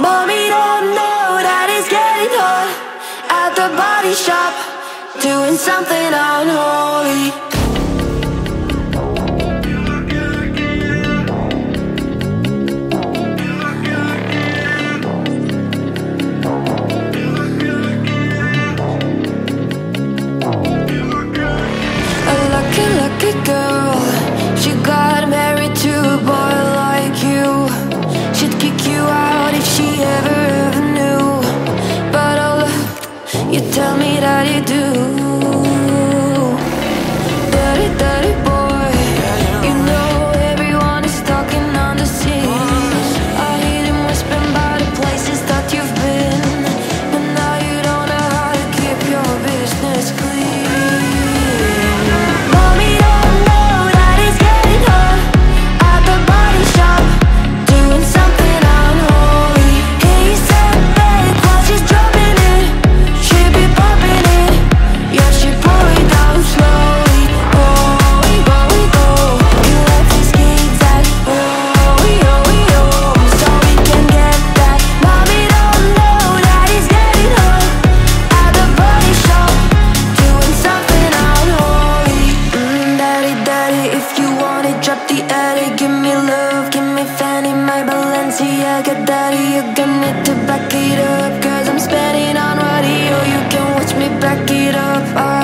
Mommy don't know that it's getting hot at the body shop, doing something unholy. A lucky, lucky girl, she got married to a boy like you. She'd kick you out if she ever knew. But oh look, you tell me that you do. Dirty, dirty boy, you know everyone is talking on the scene. I hear them whispering about the places that you've been, but now you don't know how to keep your business clean. Mommy don't know that it's getting hot at the body shop, doing something unholy. He said back while she's dropping it, she be popping it, yeah, she pull it down slowly. Oh, we go, you left his kids at so we can get that. Mommy don't know that it's getting hot at the body shop, doing something unholy. Daddy, daddy, if you want it, drop the attic. Give me love, give me Fanny, my Balenciaga. Daddy, you're gonna need to back it up, cause I'm spending on radio. You can watch me back it up.